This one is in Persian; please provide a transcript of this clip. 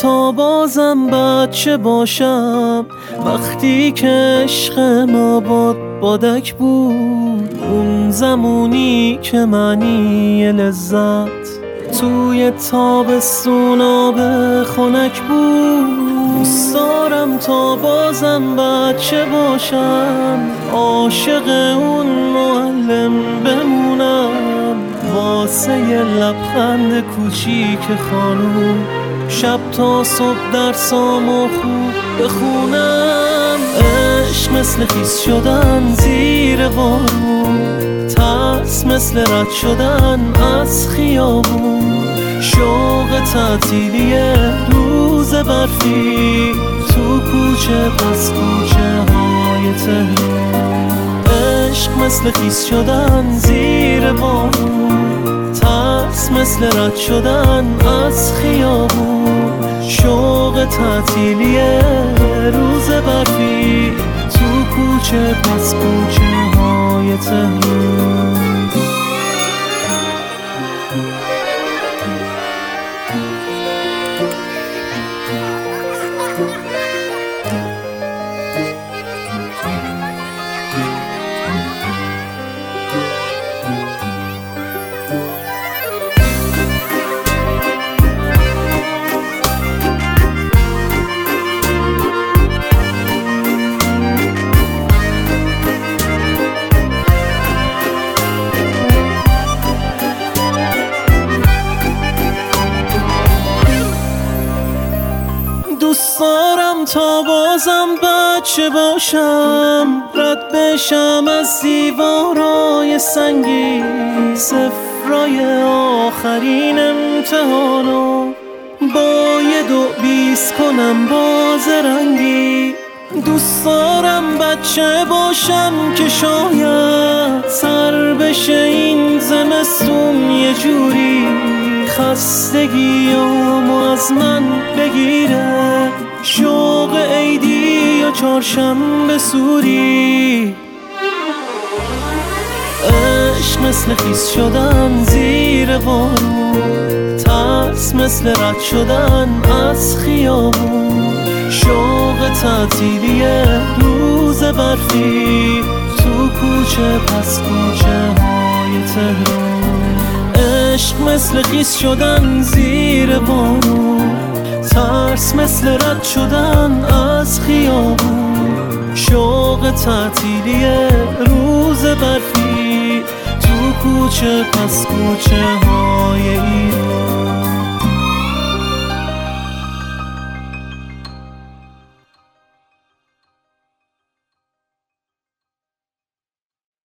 تا بازم بچه باشم، وقتی که عشق ما بادک بود، اون زمونی که معنی لذت توی تابستون آب خنک بود. دوست دارم تا بازم بچه باشم، عاشق اون معلم بمونم، واسه یه لبخند کوچیک خانوم، شب تا صبح درسامو خوب بخونم. عشق مثل خیس شدن زیر بارون، ترس مثل رد شدن از خیابون، شوق تعطیلی روز برفی تو کوچه پس کوچه های تهران. عشق مثل خیس شدن زیر بارون، ترس مثل رد شدن از خیابون، شوق تعطیلی روز برفی تو کوچه پس کوچه های تهران. دوست دارم تا بازم بچه باشم، رد بشم از دیوارای سنگی، صفرای آخرین امتحانو با یه دو بیست کنم باز رنگی. دوست دارم بچه باشم که شاید سر بشه این زمستون، یه جوری خستگیامو از من بگیره، شوق عیدی و چهارشنبه سوری. عشق مثل خیس شدن زیر بارون، ترس مثل رد شدن از خیابون، شوق تعطیلی روز برفی تو کوچه پس کوچه های تهران. عشق مثل خیس شدن زیر بارون، ترس مثل رد شدن از خیابون، شوق تعطیلی روز برفی تو کوچه پس کوچه های ایران.